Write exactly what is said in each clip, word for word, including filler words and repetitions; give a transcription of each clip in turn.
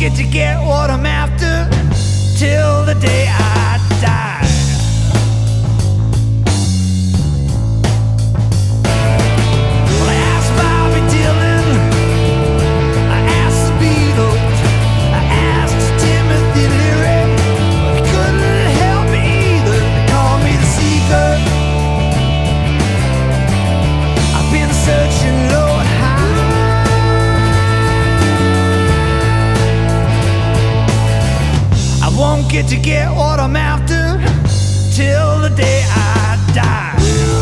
get to get what I'm after till the day I die. Well, I asked Bobby Dylan, I asked the Beatles, I asked Timothy Leary. They couldn't help me either. They called me the seeker. I've been searching low and high. I won't get to get what I'm after till the day I die.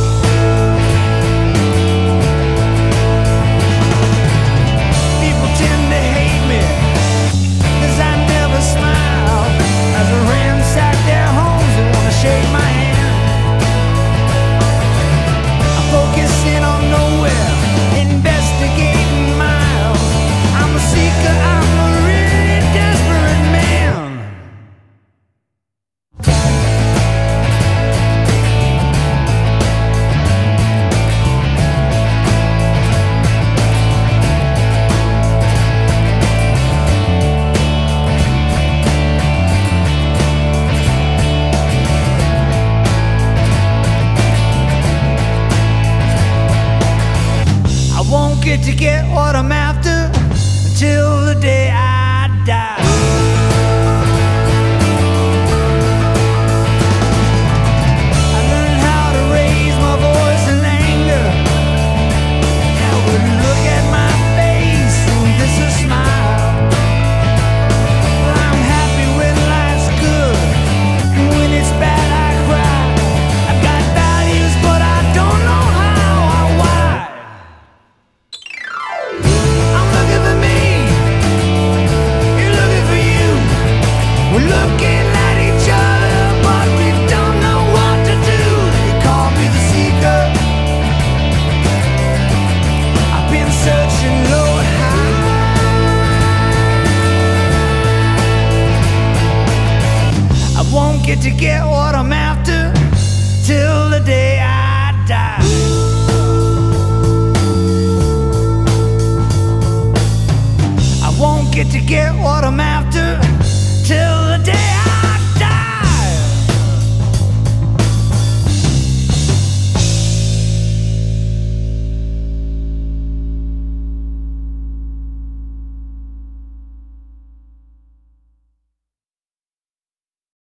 People tend to hate me 'cause I never smile. As I ransack their homes, they wanna shake my hand. I'm focusing on nowhere, investigating miles. I'm a seeker, I'm a really desperate man. I won't get to get what I'm after until the day I die. I learned how to raise my voice in anger. I would look at my face and this a smile. Well, I'm happy when life's good, and when it's bad I cry. I've got values but I don't know how or why. I'm looking for me, you're looking for you. We're looking at each other, but we don't know what to do. They call me the seeker. I've been searching low and high. I won't get to get what